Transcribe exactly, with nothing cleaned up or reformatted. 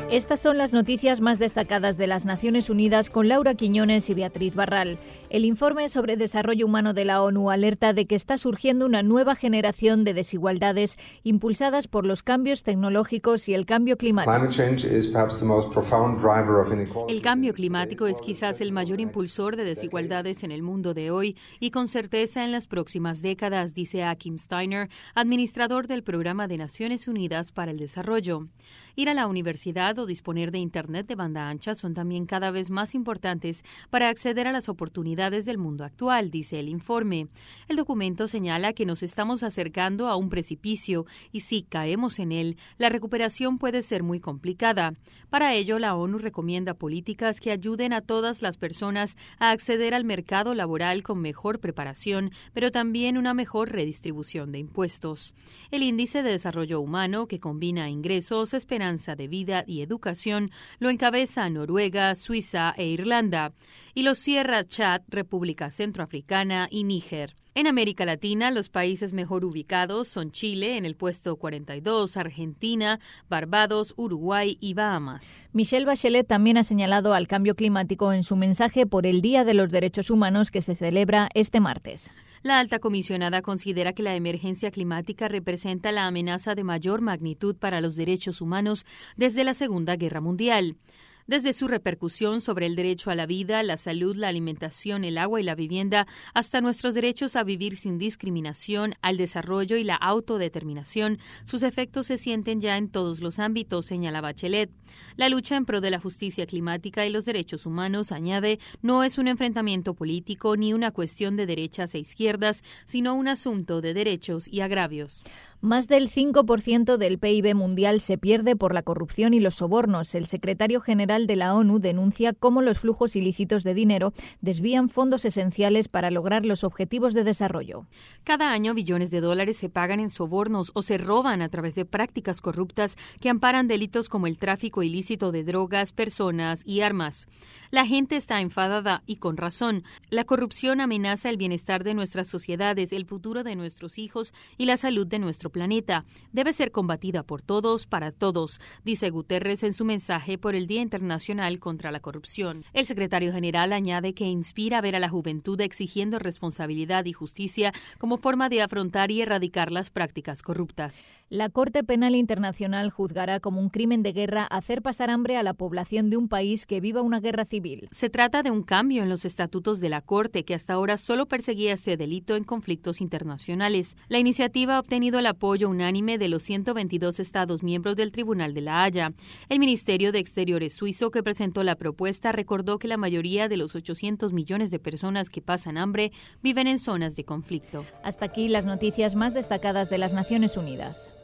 Estas son las noticias más destacadas de las Naciones Unidas con Laura Quiñones y Beatriz Barral. El informe sobre desarrollo humano de la ONU alerta de que está surgiendo una nueva generación de desigualdades impulsadas por los cambios tecnológicos y el cambio climático. El cambio climático es quizás el mayor impulsor de desigualdades en el mundo de hoy y con certeza en las próximas décadas, dice Achim Steiner, administrador del Programa de Naciones Unidas para el Desarrollo. Ir a la universidad o disponer de Internet de banda ancha son también cada vez más importantes para acceder a las oportunidades del mundo actual, dice el informe. El documento señala que nos estamos acercando a un precipicio y si caemos en él, la recuperación puede ser muy complicada. Para ello, la ONU recomienda políticas que ayuden a todas las personas a acceder al mercado laboral con mejor preparación, pero también una mejor redistribución de impuestos. El Índice de Desarrollo Humano, que combina ingresos, esperanza de vida y educación, lo encabeza Noruega, Suiza e Irlanda, y lo cierra Chad, República Centroafricana y Níger. En América Latina, los países mejor ubicados son Chile en el puesto cuarenta y dos, Argentina, Barbados, Uruguay y Bahamas. Michelle Bachelet también ha señalado al cambio climático en su mensaje por el Día de los Derechos Humanos que se celebra este martes. La alta comisionada considera que la emergencia climática representa la amenaza de mayor magnitud para los derechos humanos desde la Segunda Guerra Mundial. Desde su repercusión sobre el derecho a la vida, la salud, la alimentación, el agua y la vivienda, hasta nuestros derechos a vivir sin discriminación, al desarrollo y la autodeterminación, sus efectos se sienten ya en todos los ámbitos, señala Bachelet. La lucha en pro de la justicia climática y los derechos humanos, añade, no es un enfrentamiento político ni una cuestión de derechas e izquierdas, sino un asunto de derechos y agravios. Más del cinco por ciento del P I B mundial se pierde por la corrupción y los sobornos. El secretario general de la ONU denuncia cómo los flujos ilícitos de dinero desvían fondos esenciales para lograr los objetivos de desarrollo. Cada año billones de dólares se pagan en sobornos o se roban a través de prácticas corruptas que amparan delitos como el tráfico ilícito de drogas, personas y armas. La gente está enfadada y con razón. La corrupción amenaza el bienestar de nuestras sociedades, el futuro de nuestros hijos y la salud de nuestro planeta. Debe ser combatida por todos, para todos, dice Guterres en su mensaje por el Día Internacional contra la Corrupción. El secretario general añade que inspira a ver a la juventud exigiendo responsabilidad y justicia como forma de afrontar y erradicar las prácticas corruptas. La Corte Penal Internacional juzgará como un crimen de guerra hacer pasar hambre a la población de un país que viva una guerra civil. Se trata de un cambio en los estatutos de la Corte que hasta ahora solo perseguía ese delito en conflictos internacionales. La iniciativa ha obtenido el apoyo unánime de los ciento veintidós Estados miembros del Tribunal de la Haya. El Ministerio de Exteriores suizo que presentó la propuesta recordó que la mayoría de los ochocientos millones de personas que pasan hambre viven en zonas de conflicto. Hasta aquí las noticias más destacadas de las Naciones Unidas.